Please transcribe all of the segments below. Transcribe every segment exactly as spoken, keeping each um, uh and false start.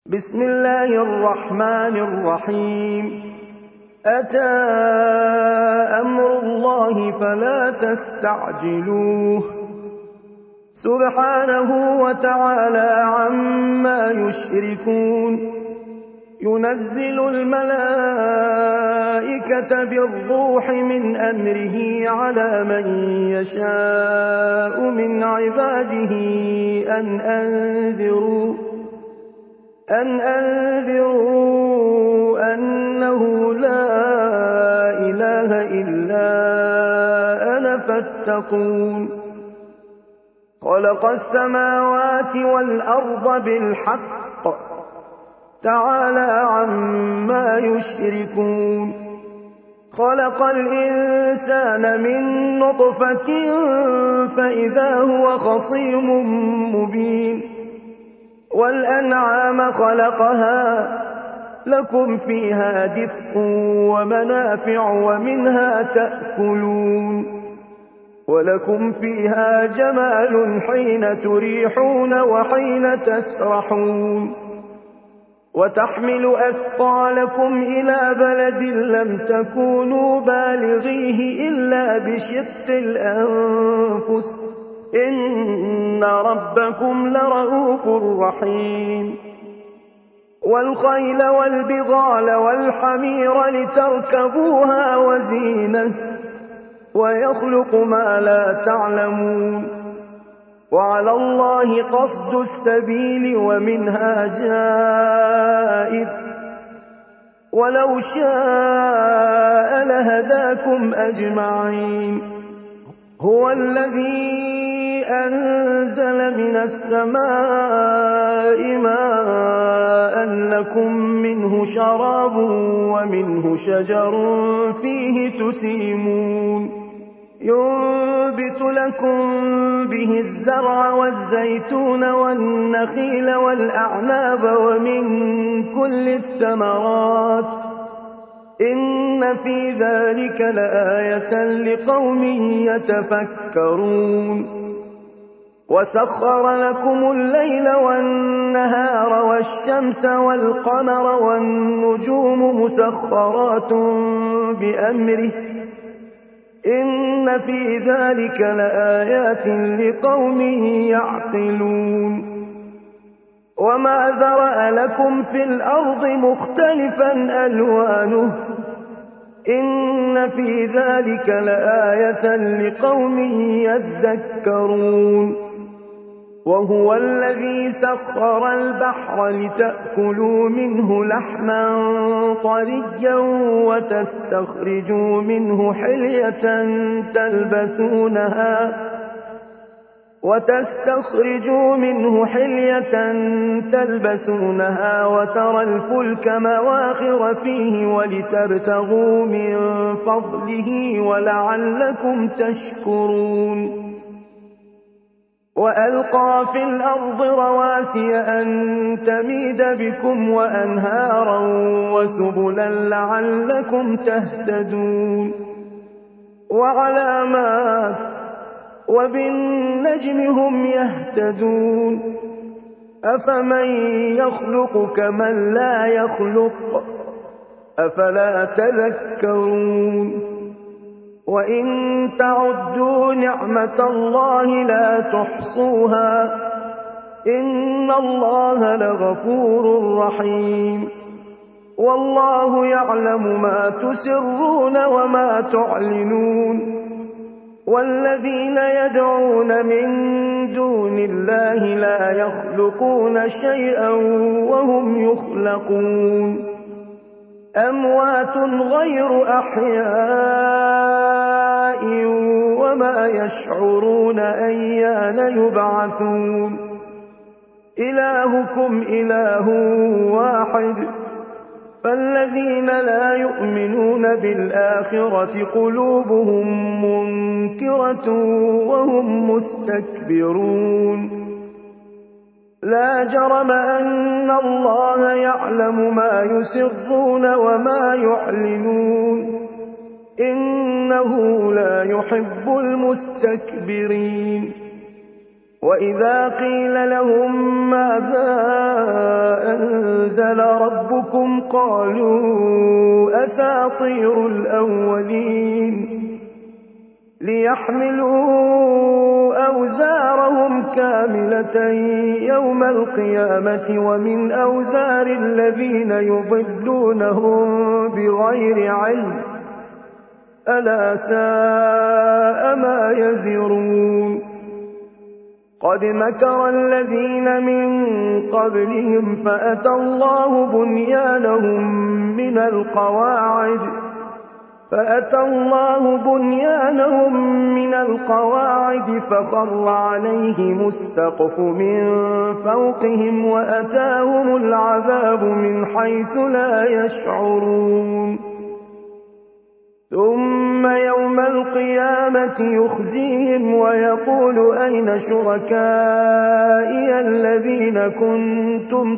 بسم الله الرحمن الرحيم أتى أمر الله فلا تستعجلوه سبحانه وتعالى عما يشركون ينزل الملائكة بالروح من أمره على من يشاء من عباده أن أنذروا أن أنذروا أنه لا إله إلا أنا فاتقون خلق السماوات والأرض بالحق تعالى عما يشركون خلق الإنسان من نطفة فإذا هو خصيم مبين والأنعام خلقها لكم فيها دفء ومنافع ومنها تأكلون ولكم فيها جمال حين تريحون وحين تسرحون وتحمل أثقالكم إلى بلد لم تكونوا بالغيه إلا بشق الأنفس إن ربكم لرءوف رحيم والخيل والبغال والحمير لتركبوها وزينة ويخلق ما لا تعلمون وعلى الله قصد السبيل ومنها جائر ولو شاء لهداكم أجمعين هو الذي أنزل من السماء ماء لكم منه شراب ومنه شجر فيه تسيمون ينبت لكم به الزرع والزيتون والنخيل والأعناب ومن كل الثمرات إن في ذلك لآية لقوم يتفكرون وسخر لكم الليل والنهار والشمس والقمر والنجوم مسخرات بأمره إن في ذلك لآيات لقوم يعقلون وما ذرأ لكم في الأرض مختلفا ألوانه إن في ذلك لآية لقوم يذكرون وهو الذي سخر البحر لتأكلوا منه لحما طريا وتستخرجوا منه حلية تلبسونها وتستخرجوا منه حلية تلبسونها وترى الفلك مواخر فيه ولتبتغوا من فضله ولعلكم تشكرون وألقى في الأرض رواسي أن تميد بكم وأنهارا وسبلا لعلكم تهتدون وعلامات وبالنجم هم يهتدون أفمن يخلق كمن لا يخلق أفلا تذكرون وإن تعدوا نعمة الله لا تحصوها إن الله لغفور رحيم والله يعلم ما تسرون وما تعلنون والذين يدعون من دون الله لا يخلقون شيئا وهم يخلقون أموات غير أحياء وما يشعرون أيان يبعثون إلهكم إله واحد فالذين لا يؤمنون بالآخرة قلوبهم منكرة وهم مستكبرون لا جرم أن الله يعلم ما يسرون وما يعلنون إنه لا يحب المستكبرين وإذا قيل لهم ماذا أنزل أنزل ربكم قالوا أساطير الأولين ليحملوا أوزارهم كاملة يوم القيامة ومن أوزار الذين يضلونهم بغير علم ألا ساء ما يزرون قد مكر الذين من قبلهم فأتى الله بنيانهم من القواعد فأتى الله بنيانهم من القواعد فخر عليهم السقف من فوقهم وأتاهم العذاب من حيث لا يشعرون ثم يوم القيامة يخزيهم ويقول أين شركائي الذين كنتم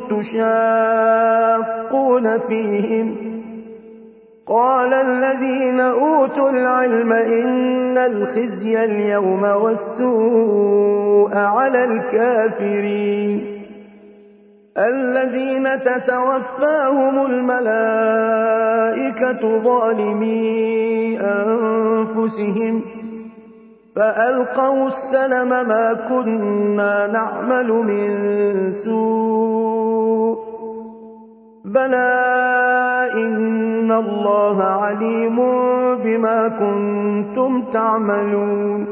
تشاقون فيهم قال الذين أوتوا العلم إن الخزي اليوم والسوء على الكافرين الذين تتوفاهم الملائكة ظالمي أنفسهم فألقوا السلم ما كنا نعمل من سوء بلى إن الله عليم بما كنتم تعملون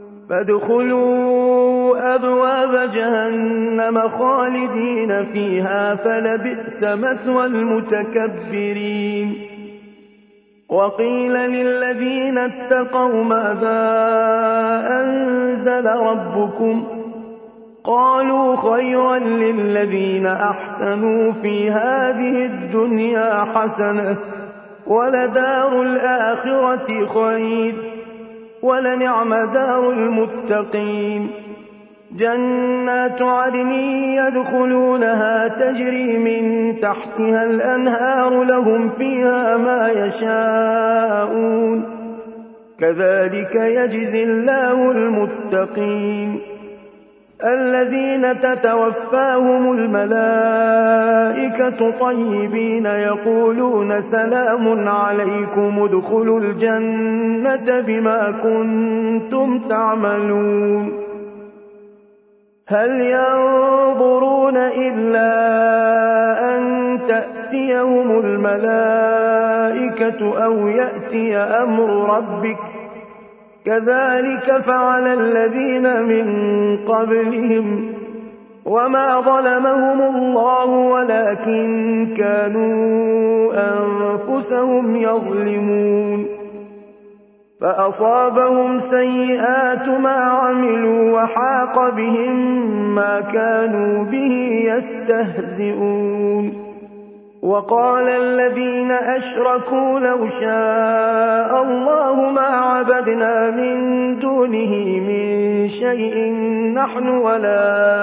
فادخلوا أبواب جهنم خالدين فيها فلبئس مثوى المتكبرين وقيل للذين اتقوا ماذا أنزل ربكم قالوا خيرا للذين أحسنوا في هذه الدنيا حسنة ولدار الآخرة خير ولنعم دار المتقين جنات عدن يدخلونها تجري من تحتها الأنهار لهم فيها ما يشاءون كذلك يجزي الله المتقين الذين تتوفاهم الملائكة طيبين يقولون سلام عليكم ادخلوا الجنة بما كنتم تعملون هل ينظرون إلا أن تأتيهم الملائكة أو يأتي أمر ربك كذلك فعل الذين من قبلهم وما ظلمهم الله ولكن كانوا أنفسهم يظلمون فأصابهم سيئات ما عملوا وحاق بهم ما كانوا به يستهزئون وقال الذين أشركوا لو شاء الله ما عبدنا من دونه من شيء نحن ولا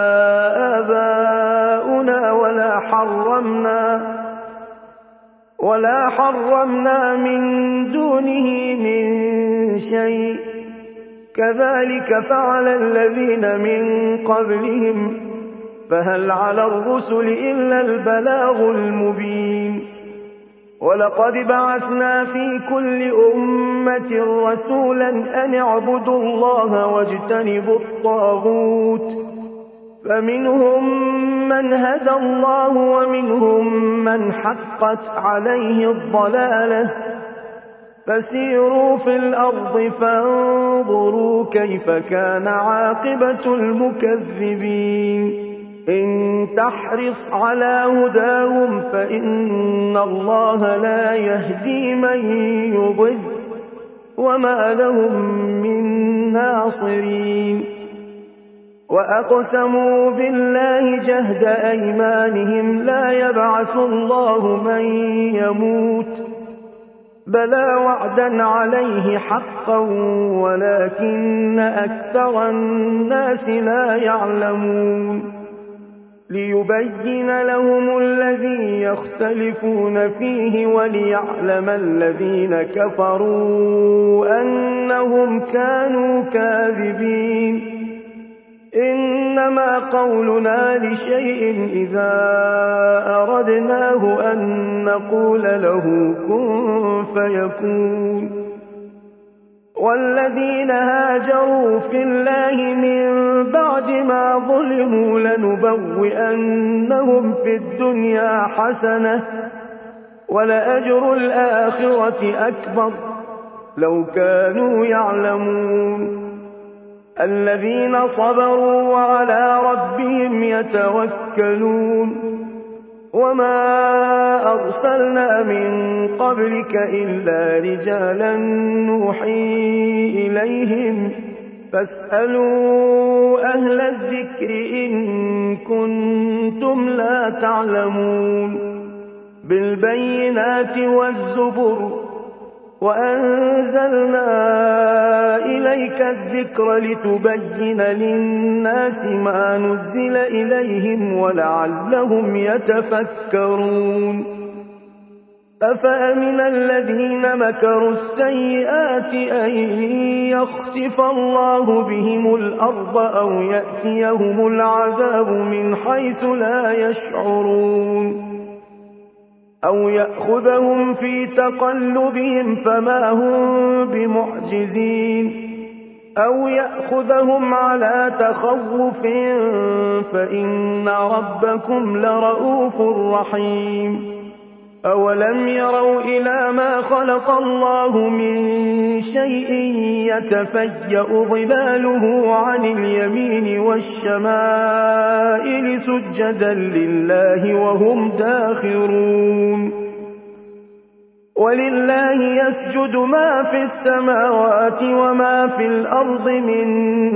آباؤنا ولا حرمنا ولا حرمنا من دونه من شيء كذلك فعل الذين من قبلهم فهل على الرسل إلا البلاغ المبين ولقد بعثنا في كل أمة رسولا أن اعبدوا الله واجتنبوا الطاغوت فمنهم من هدى الله ومنهم من حقت عليه الضلالة فسيروا في الأرض فانظروا كيف كان عاقبة المكذبين إن تحرص على هداهم فإن الله لا يهدي من يضل وما لهم من ناصرين وأقسموا بالله جهد أيمانهم لا يبعث الله من يموت بلى وعدا عليه حقا ولكن أكثر الناس لا يعلمون ليبين لهم الذي يختلفون فيه وليعلم الذين كفروا أنهم كانوا كاذبين إنما قولنا لشيء إذا أردناه أن نقول له كن فيكون. والذين هاجروا في الله من بعد ما ظلموا لنبوئنهم في الدنيا حسنة ولأجر الآخرة أكبر لو كانوا يعلمون. الذين صبروا وعلى ربهم يتوكلون. وما أرسلنا من قبلك إلا رجالا نوحي إليهم فاسألوا أهل الذكر إن كنتم لا تعلمون. بالبينات والزبر وأنزلنا إليك الذكر لتبين للناس ما نزل إليهم ولعلهم يتفكرون. أفأمن الذين مكروا السيئات أن يخسف الله بهم الأرض أو يأتيهم العذاب من حيث لا يشعرون أو يأخذهم في تقلبهم فما هم بمعجزين أو يأخذهم على تخوف فإن ربكم لرؤوف رحيم. أولم يروا إلى ما خلق الله من شيء يتفيأ ظلاله عن اليمين والشمائل سجدا لله وهم داخرون. ولله يسجد ما في السماوات وما في الأرض من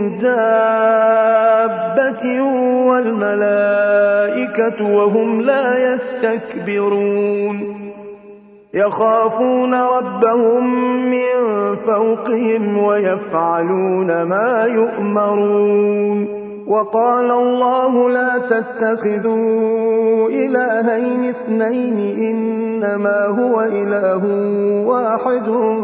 دابة والملائكة وهم لا يستكبرون. يخافون ربهم من فوقهم ويفعلون ما يؤمرون. وقال الله لا تتخذوا إلهين اثنين إنما هو إله واحد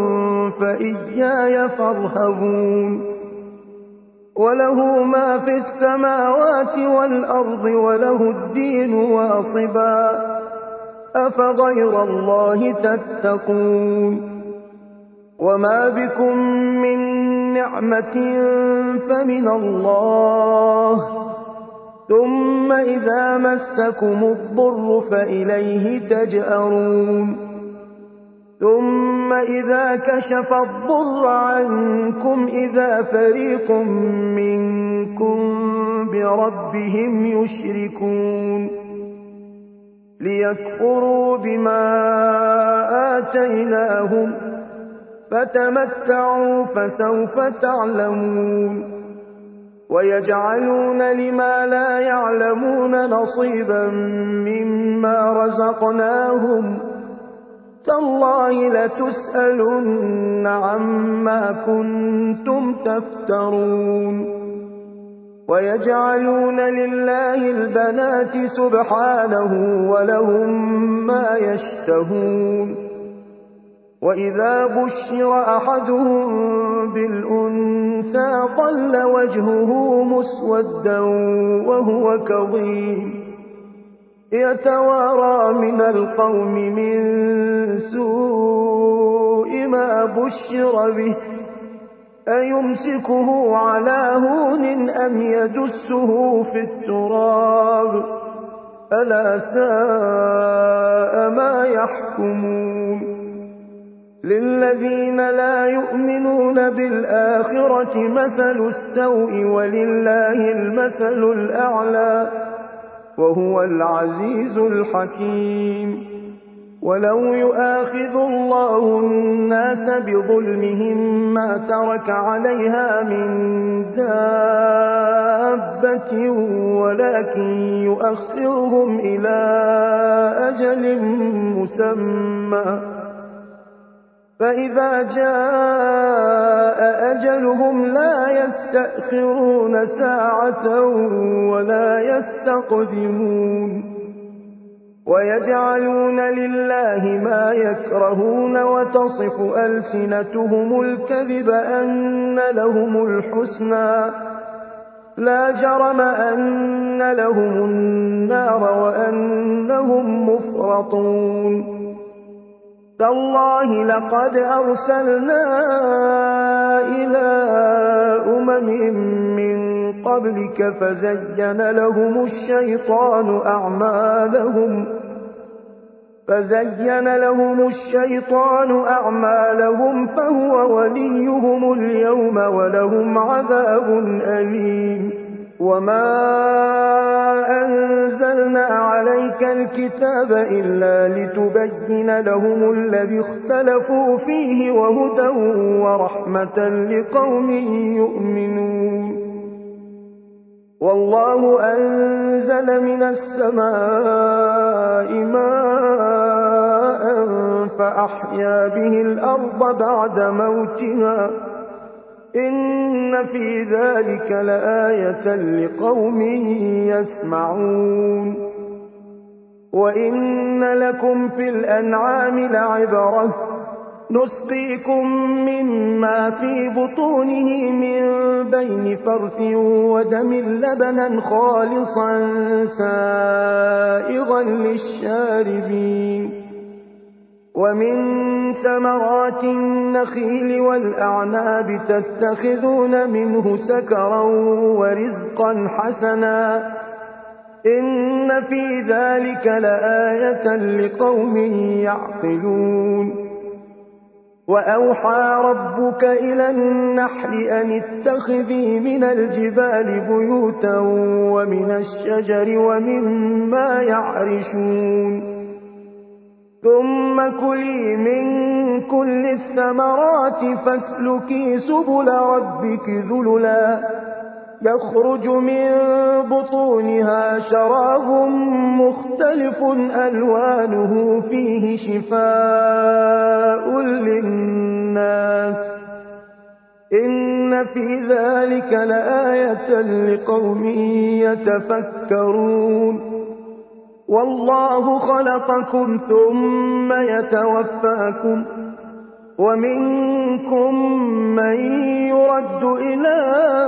فإياي فارهبون. وله ما في السماوات والأرض وله الدين واصبا أفغير الله تتقون. وما بكم من نعمة فمن الله ثم إذا مسكم الضر فإليه تجأرون. ثم إذا كشف الضر عنكم إذا فريق منكم بربهم يشركون. ليكفروا بما آتيناهم فتمتعوا فسوف تعلمون. ويجعلون لما لا يعلمون نصيبا مما رزقناهم تالله لتسألن عما كنتم تفترون. ويجعلون لله البنات سبحانه ولهم ما يشتهون. وإذا بشر أحدهم بالأنثى ظل وجهه مسودا وهو كظيم يتوارى من القوم من سوء ما بشر به أيمسكه على هون أم يدسه في التراب ألا ساء ما يحكمون. للذين لا يؤمنون بالآخرة مثل السوء ولله المثل الأعلى وهو العزيز الحكيم. ولو يؤاخذ الله الناس بظلمهم ما ترك عليها من دابة ولكن يؤخرهم إلى أجل مسمى فإذا جاء أجلهم لا يستأخرون ساعة ولا يستقدمون. ويجعلون لله ما يكرهون وتصف ألسنتهم الكذب أن لهم الحسنى لا جرم أن لهم النار وأنهم مفرطون تالله لقد أرسلنا إلى أمم من قبلك فزين لهم الشيطان أعمالهم فزين لهم الشيطان أعمالهم فهو وليهم اليوم ولهم عذاب أليم وما أنزلنا عليك الكتاب إلا لتبين لهم الذي اختلفوا فيه وهدى ورحمة لقوم يؤمنون والله أنزل من السماء ماء فأحيا به الأرض بعد موتها إن في ذلك لآية لقوم يسمعون وإن لكم في الأنعام لعبرة نسقيكم مما في بطونه من بين فرث ودم لبنا خالصا سائغا للشاربين ومن ثمرات النخيل والأعناب تتخذون منه سكرا ورزقا حسنا إن في ذلك لآية لقوم يعقلون وأوحى ربك إلى النحل أن اتخذي من الجبال بيوتا ومن الشجر ومما يعرشون ثم كلي من كل الثمرات فاسلكي سبل ربك ذللا يخرج من بطونها شراب مختلف ألوانه فيه شفاء للناس إن في ذلك لآية لقوم يتفكرون والله خلقكم ثم يتوفاكم ومنكم من يرد إلى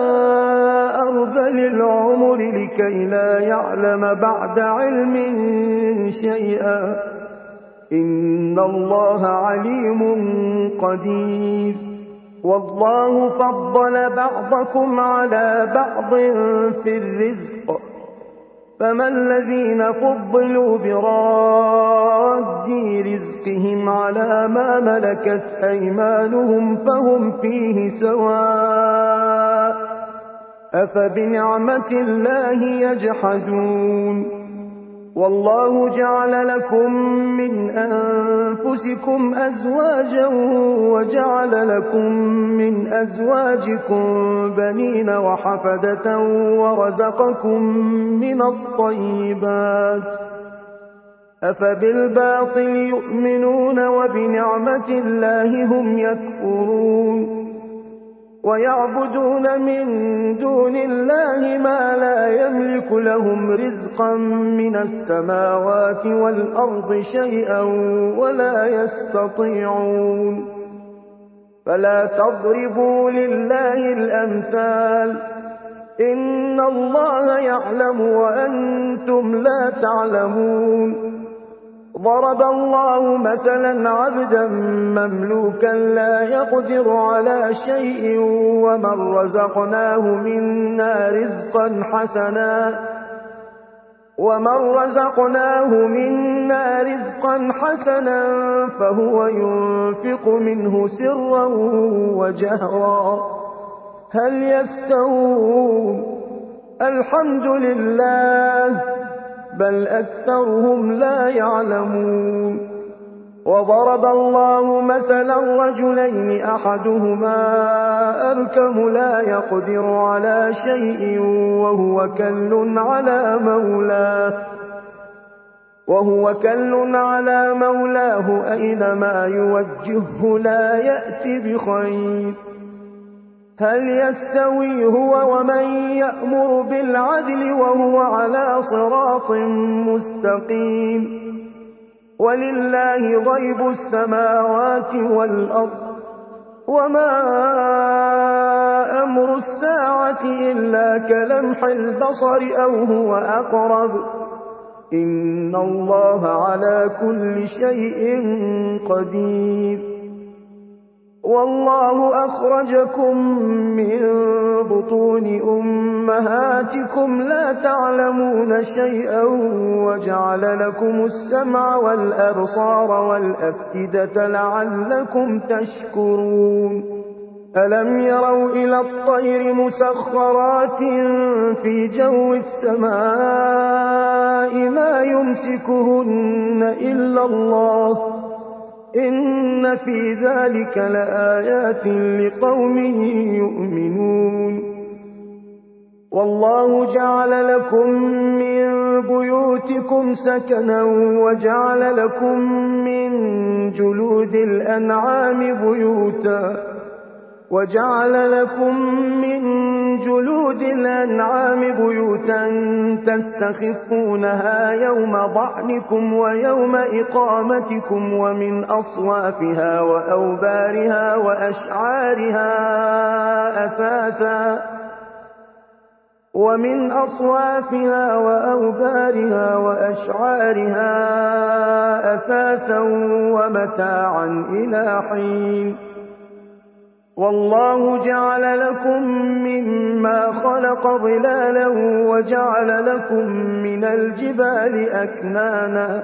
أرذل العمر لكي لا يعلم بعد علم شيئا إن الله عليم قدير والله فضل بعضكم على بعض في الرزق فما الذين فضلوا براد رزقهم على ما ملكت أيمانهم فهم فيه سواء أفبنعمة الله يجحدون والله جعل لكم من أنفسكم أزواجا وجعل لكم من أزواجكم بنين وحفدة ورزقكم من الطيبات أفبالباطل يؤمنون وبنعمة الله هم يكفرون ويعبدون من دون الله ما لا يملك لهم رزقا من السماوات والأرض شيئا ولا يستطيعون فلا تضربوا لله الأمثال إن الله يعلم وأنتم لا تعلمون ضرب الله مثلا عبدا مملوكا لا يقدر على شيء ومن رزقناه منا رزقا حسنا ومن رزقناه منا رزقا حسنا فهو ينفق منه سرا وجهرا هل يستوون الحمد لله بل أكثرهم لا يعلمون وضرب الله مثلا رجلين أحدهما أبكم لا يقدر على شيء وهو كل على مولاه وهو كل على مولاه أينما يوجهه لا يأتي بخير هل يستوي هو ومن يأمر بالعدل وهو على صراط مستقيم ولله غيب السماوات والأرض وما أمر الساعة إلا كلمح البصر أو هو أقرب إن الله على كل شيء قدير والله أخرجكم من بطون أمهاتكم لا تعلمون شيئا وجعل لكم السمع والأبصار والأفئدة لعلكم تشكرون ألم يروا إلى الطير مسخرات في جو السماء ما يمسكهن إلا الله إن في ذلك لآيات لقوم يؤمنون والله جعل لكم من بيوتكم سكنا وجعل لكم من جلود الأنعام بيوتا وجعل لكم من جلود الأنعام بيوتا تستخفونها يوم ضعنكم ويوم إقامتكم ومن أصوافها وأوبارها وأشعارها أثاثا ومن أصوافها وأوبارها وأشعارها أثاثا ومتاعا إلى حين والله جعل لكم مما خلق ظلالا وجعل لكم من الجبال أكنانا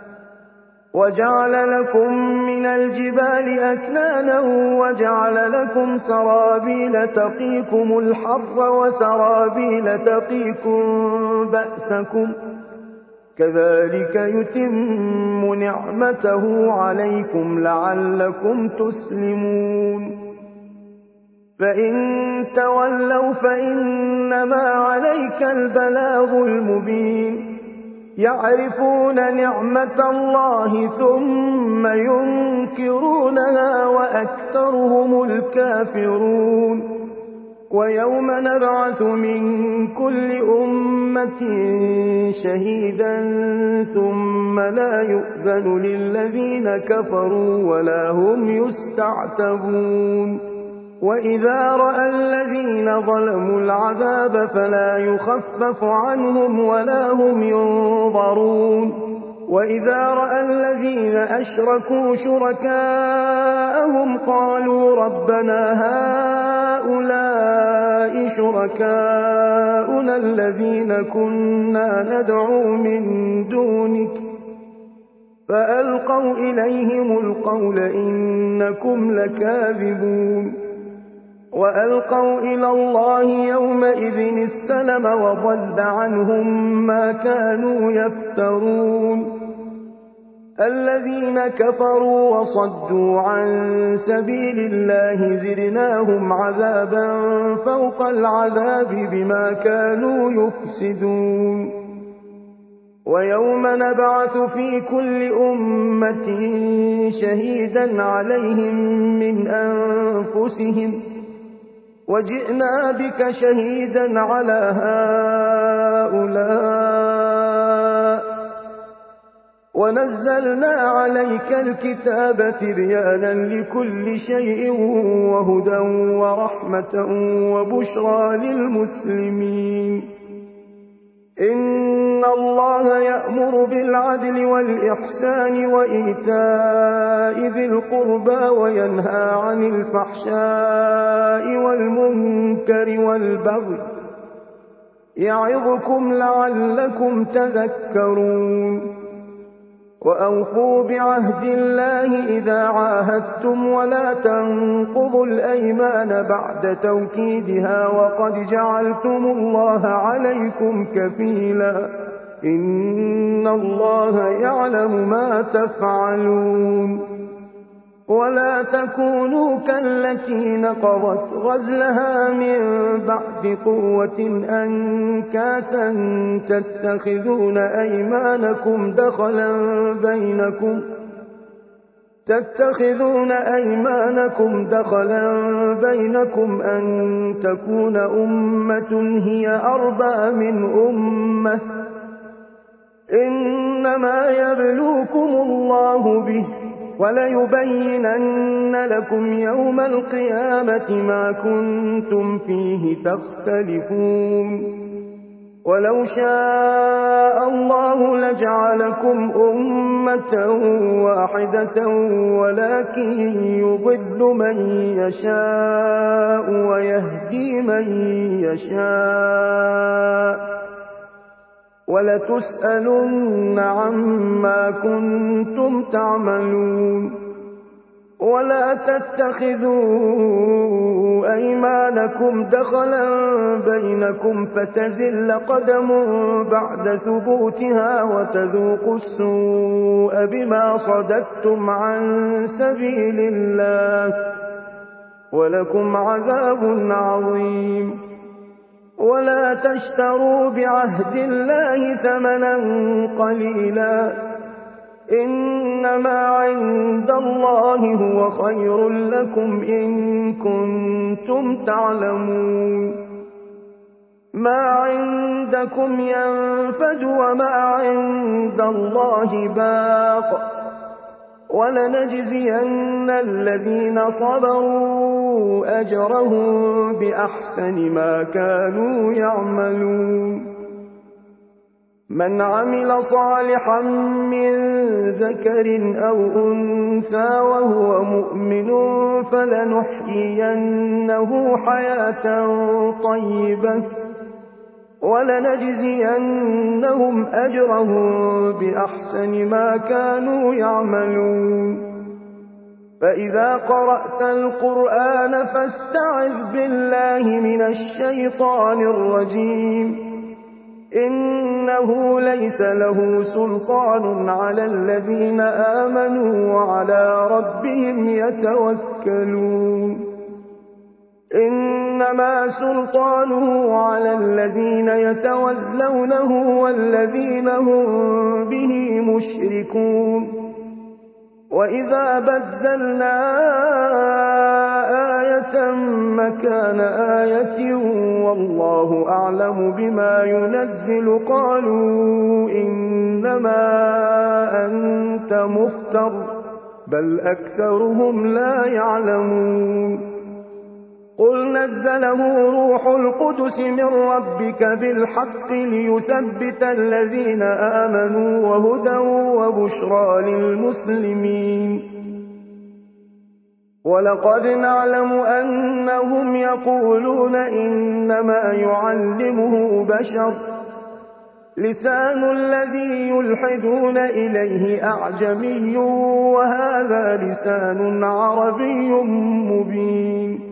وجعل لكم من الجبال أكنانا وجعل لكم سرابيل تقيكم الحر وسرابيل تقيكم بأسكم كذلك يتم نعمته عليكم لعلكم تسلمون فإن تولوا فإنما عليك البلاغ المبين يعرفون نعمة الله ثم ينكرونها وأكثرهم الكافرون ويوم نبعث من كل أمة شهيدا ثم لا يؤذن للذين كفروا ولا هم يستعتبون وإذا رأى الذين ظلموا العذاب فلا يخفف عنهم ولا هم ينظرون وإذا رأى الذين أشركوا شركاءهم قالوا ربنا هؤلاء شركاؤنا الذين كنا ندعو من دونك فألقوا إليهم القول إنكم لكاذبون وألقوا إلى الله يومئذ السلم وضل عنهم ما كانوا يفترون الذين كفروا وصدوا عن سبيل الله زدناهم عذابا فوق العذاب بما كانوا يفسدون ويوم نبعث في كل أمة شهيدا عليهم من أنفسهم وجئنا بك شهيدا على هؤلاء ونزلنا عليك الكتاب تبيانا لكل شيء وهدى ورحمة وبشرى للمسلمين إن الله يأمر بالعدل والإحسان وإيتاء ذي القربى وينهى عن الفحشاء والمنكر والبغي يعظكم لعلكم تذكرون وأوفوا بعهد الله إذا عاهدتم ولا تنقضوا الأيمان بعد توكيدها وقد جعلتم الله عليكم كفيلا إن الله يعلم ما تفعلون ولا تكونوا كالتي نقضت غزلها من بعد قوة أنكاثا تتخذون أيمانكم دخلا بينكم تتخذون أيمانكم دخلا بينكم أن تكون أمة هي أربى من أمة إنما يبلوكم الله به وَلَيُبَيِّنَنَّ لَكُمْ يَوْمَ الْقِيَامَةِ مَا كُنتُمْ فِيهِ تَخْتَلِفُونَ وَلَوْ شَاءَ اللَّهُ لَجَعَلَكُمْ أُمَّةً وَاحِدَةً وَلَكِن يُضِلُّ مَن يَشَاءُ وَيَهْدِي مَن يَشَاءُ ۚ وَلَتُسْأَلُنَّ عَمَّا كُنتُمْ تَعْمَلُونَ وَلَا تَتَّخِذُوا أَيْمَانَكُمْ دَخَلًا بَيْنَكُمْ فَتَزِلَّ قَدَمٌ بَعْدَ ثُبُوتِهَا وَتَذُوقُوا السُّوءَ بِمَا صَدَدتُّمْ عَن سَبِيلِ اللَّهِ وَلَكُمْ عَذَابٌ عَظِيمٌ وَلَا تَشْتَرُوا بِعَهْدِ اللَّهِ ثَمَنًا قَلِيلًا ۚ إِنَّمَا عِندَ اللَّهِ هُوَ خَيْرٌ لَّكُمْ إِن كُنتُمْ تَعْلَمُونَ مَا عِندَكُمْ يَنفَدُ وَمَا عِندَ اللَّهِ بَاقٍ ۗ وَلَنَجْزِيَنَّ الَّذِينَ صَبَرُوا أَجْرَهُم بِأَحْسَنِ مَا كَانُوا يَعْمَلُونَ مَنْ عَمِلَ صَالِحًا مِّن ذَكَرٍ أَوْ أُنثَىٰ وَهُوَ مُؤْمِنٌ فَلَنُحْيِيَنَّهُ حَيَاةً طَيِّبَةً ۖ وَلَنَجْزِيَنَّهُمْ أَجْرَهُم بِأَحْسَنِ مَا كَانُوا يَعْمَلُونَ فَإِذَا قَرَأْتَ الْقُرْآنَ فَاسْتَعِذْ بِاللَّهِ مِنَ الشَّيْطَانِ الرَّجِيمِ إِنَّهُ لَيْسَ لَهُ سُلْطَانٌ عَلَى الَّذِينَ آمَنُوا وَعَلَىٰ رَبِّهِمْ يَتَوَكَّلُونَ إِنَّمَا سُلْطَانُهُ عَلَى الَّذِينَ يَتَوَلَّوْنَهُ وَالَّذِينَ هُم بِهِ مُشْرِكُونَ وَإِذَا بَدَّلْنَا آيَةً مَّكَانَ آيَةٍ وَاللَّهُ أَعْلَمُ بِمَا يُنَزِّلُ قَالُوا إِنَّمَا أَنتَ مُفْتَرٍ ۚ بَلْ أَكْثَرُهُمْ لَا يَعْلَمُونَ قُلْ نَزَّلَهُ رُوحُ الْقُدُسِ مِن رَّبِّكَ بِالْحَقِّ لِيُثَبِّتَ الَّذِينَ آمَنُوا وَهُدًى وَبُشْرَىٰ لِلْمُسْلِمِينَ وَلَقَدْ نَعْلَمُ أَنَّهُمْ يَقُولُونَ إِنَّمَا يُعَلِّمُهُ بَشَرٌ ۗ لِّسَانُ الَّذِي يُلْحِدُونَ إِلَيْهِ أَعْجَمِيٌّ وَهَٰذَا لِسَانٌ عَرَبِيٌّ مُّبِينٌ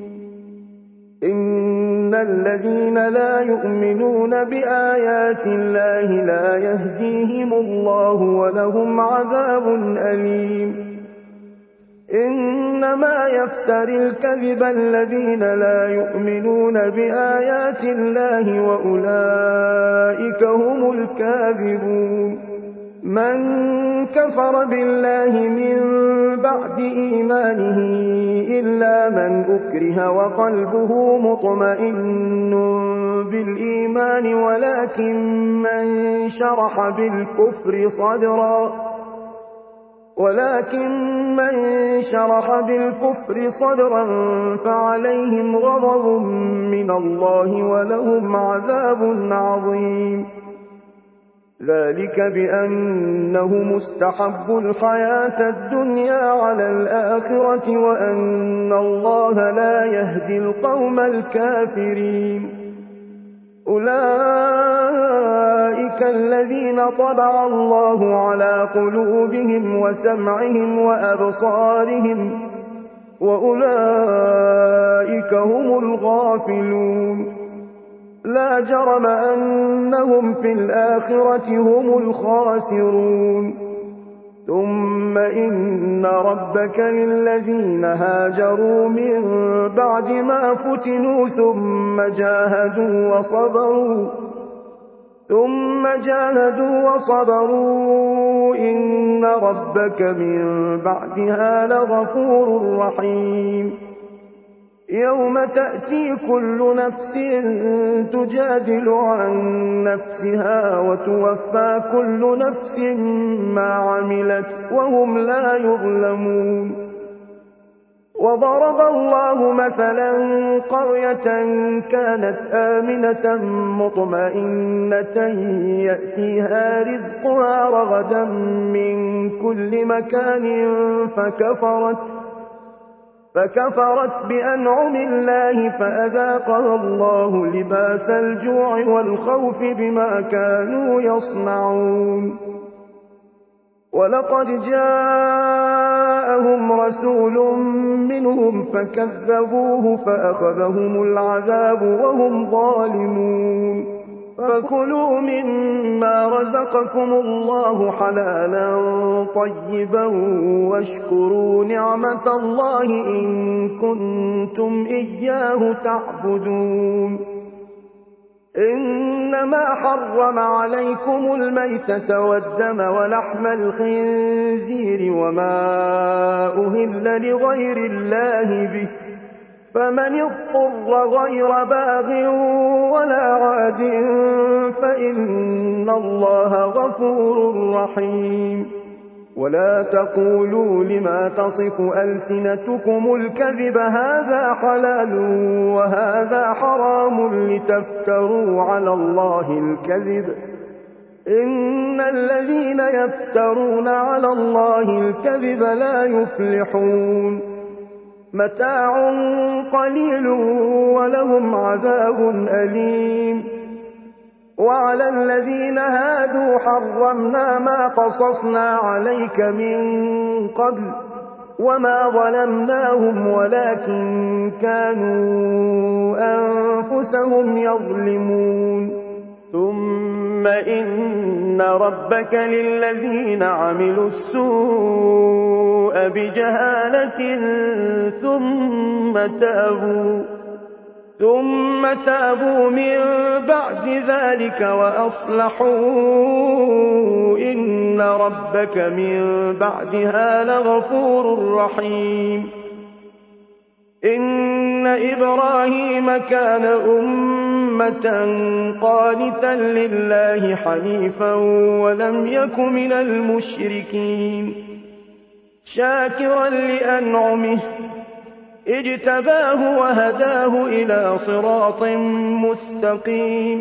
إِنَّ الَّذِينَ لَا يُؤْمِنُونَ بِآيَاتِ اللَّهِ لَا يَهْدِيهِمُ اللَّهُ وَلَهُمْ عَذَابٌ أَلِيمٌ إِنَّمَا يَفْتَرِي الْكَذِبَ الَّذِينَ لَا يُؤْمِنُونَ بِآيَاتِ اللَّهِ وَأُولَٰئِكَ هُمُ الْكَاذِبُونَ مَن كَفَرَ بِاللَّهِ مِن بَعْدِ إِيمَانِهِ إِلَّا مَنْ أُكْرِهَ وَقَلْبُهُ مُطْمَئِنٌّ بِالْإِيمَانِ وَلَٰكِن مَّن شَرَحَ بِالْكُفْرِ صَدْرًا ولكن من شرح بالكفر صدرا فعليهم غضب من الله ولهم عذاب عظيم ذلك بأنهم استحبوا الحياة الدنيا على الآخرة وأن الله لا يهدي القوم الكافرين أولئك الذين طبع الله على قلوبهم وسمعهم وأبصارهم وأولئك هم الغافلون لا جرم أنهم في الآخرة هم الخاسرون ثم إن ربك للذين هاجروا من بعد ما فتنوا ثم جاهدوا وصبروا ثم جاهدوا وصبروا إن ربك من بعدها لغفور رحيم يوم تأتي كل نفس تجادل عن نفسها وتوفى كل نفس ما عملت فعلت وهم لا يظلمون وضرب الله مثلا قرية كانت آمنة مطمئنة يأتيها رزقها رغدا من كل مكان فكفرت فكفرت بأنعم الله فأذاقها الله لباس الجوع والخوف بما كانوا يصنعون ولقد جاءهم رسول منهم فكذبوه فأخذهم العذاب وهم ظالمون فكلوا مما رزقكم الله حلالا طيبا واشكروا نعمة الله إن كنتم إياه تعبدون إنما حرم عليكم الميتة والدم ولحم الخنزير وما أهل لغير الله به فمن اضطر غير باغ ولا عاد فإن الله غفور رحيم ولا تقولوا لما تصف ألسنتكم الكذب هذا حلال وهذا حرام لتفتروا على الله الكذب إن الذين يفترون على الله الكذب لا يفلحون متاع قليل ولهم عذاب أليم وعلى الذين هادوا حرمنا ما قصصنا عليك من قبل وما ظلمناهم ولكن كانوا أنفسهم يظلمون ثم إن ربك للذين عملوا السوء بجهالة ثم تابوا ثم تابوا من بعد ذلك وأصلحوا إن ربك من بعدها لغفور رحيم إن إبراهيم كان أمة قانتا لله حنيفا ولم يك من المشركين شاكرا لأنعمه اجتباه وهداه إلى صراط مستقيم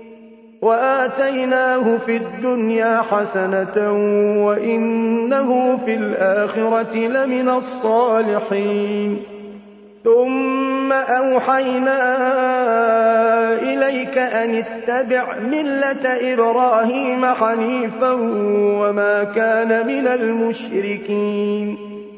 وآتيناه في الدنيا حسنة وإنه في الآخرة لمن الصالحين ثم أوحينا إليك أن اتبع ملة إبراهيم حنيفا وما كان من المشركين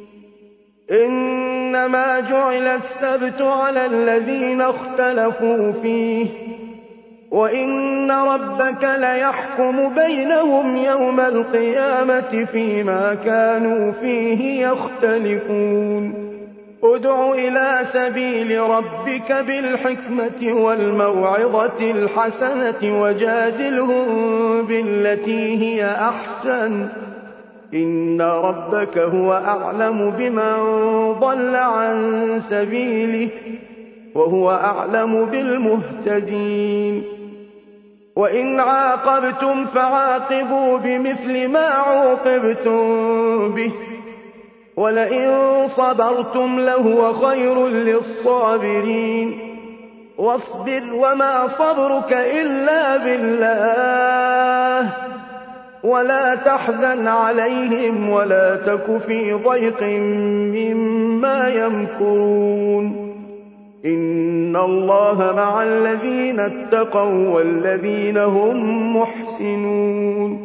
إنما جعل السبت على الذين اختلفوا فيه وإن ربك ليحكم بينهم يوم القيامة فيما كانوا فيه يختلفون ادع إلى سبيل ربك بالحكمة والموعظة الحسنة وجادلهم بالتي هي أحسن إن ربك هو أعلم بمن ضل عن سبيله وهو أعلم بالمهتدين وإن عاقبتم فعاقبوا بمثل ما عوقبتم به ولئن صبرتم لهو خير للصابرين واصبر وما صبرك إلا بالله ولا تحزن عليهم ولا تك في ضيق مما يمكرون إن الله مع الذين اتقوا والذين هم محسنون